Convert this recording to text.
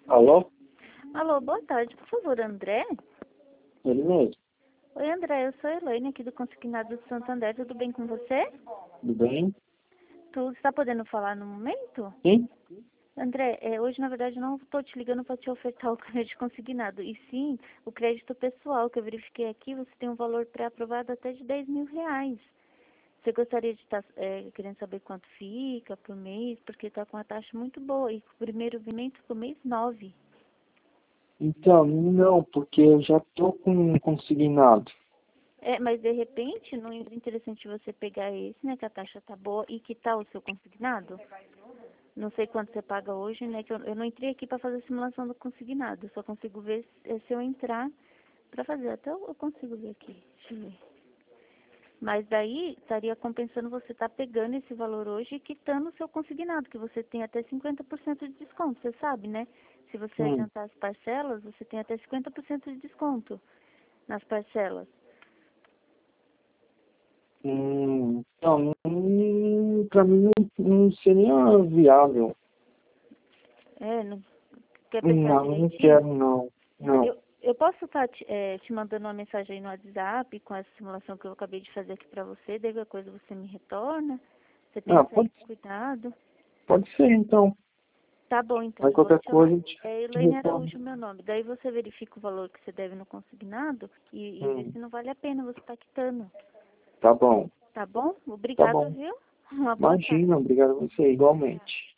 Alô? Alô, boa tarde. Por favor, André? Ele mesmo. Oi, André. Eu sou a Elaine, aqui do Consignado do Santander. Tudo bem com você? Tudo bem? Tu está podendo falar no momento? Sim? André, hoje, na verdade, eu não estou te ligando para te ofertar o crédito consignado, e sim o crédito pessoal, que eu verifiquei aqui. Você tem um valor pré-aprovado até de R$ 10.000. Você gostaria de estar querendo saber quanto fica por mês? Porque está com uma taxa muito boa. E o primeiro vencimento por mês 9. Então, não, porque eu já tô com um consignado. Mas de repente, não é interessante você pegar esse, né, que a taxa tá boa e que tá o seu consignado? Não sei quanto você paga hoje, né, que eu não entrei aqui para fazer a simulação do consignado. Eu só consigo ver se eu entrar para fazer. Até eu consigo ver aqui. Deixa eu ver. Mas daí estaria compensando você estar pegando esse valor hoje e quitando o seu consignado, que você tem até 50% de desconto, você sabe, né? Se você Hum, adiantar as parcelas, você tem até 50% de desconto nas parcelas. então, pra mim não seria viável. Não quer pensar Não, não direitinho? quero não. Não. Eu posso estar te mandando uma mensagem aí no WhatsApp com essa simulação que eu acabei de fazer aqui pra você, daí qualquer coisa você me retorna. Você Ah, pensa aí com cuidado. pode ser então. Tá bom, então, Mas eu vou qualquer te chamar. coisa eu É te Elaine retorno. Araújo, meu nome. Daí você verifica o valor que você deve no consignado e vê Hum, se não vale a pena você estar quitando. tá bom. Tá bom? Tá Obrigada, bom. viu? Uma boa tarde. Imagina, obrigado a você, igualmente.